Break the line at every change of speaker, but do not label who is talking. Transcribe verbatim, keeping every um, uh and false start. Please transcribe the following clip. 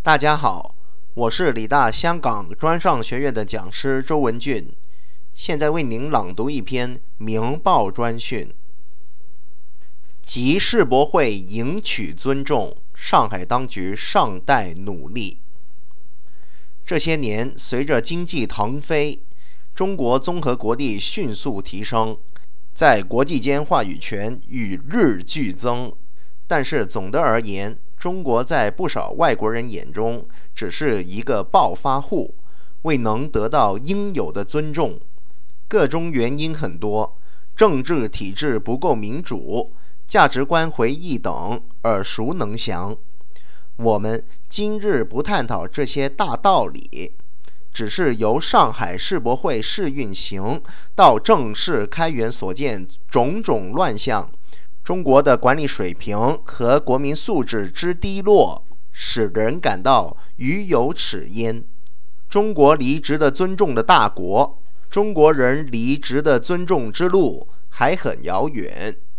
大家好，我是理大香港专上学院的讲师周文俊，现在为您朗读一篇明报专讯。及世博会赢取尊重，上海当局尚待努力。这些年，随着经济腾飞，中国综合国力迅速提升，在国际间话语权与日俱增。但是总的而言，中国在不少外国人眼中只是一个暴发户，未能得到应有的尊重。个中原因很多，政治体制不够民主，价值观回异等，耳熟能详。我们今日不探讨这些大道理，只是由上海世博会试运行到正式开园所见种种乱象，中国的管理水平和国民素质之低落，使人感到余有齿焉。中国离值得尊重的大国，中国人离值得尊重之路还很遥远。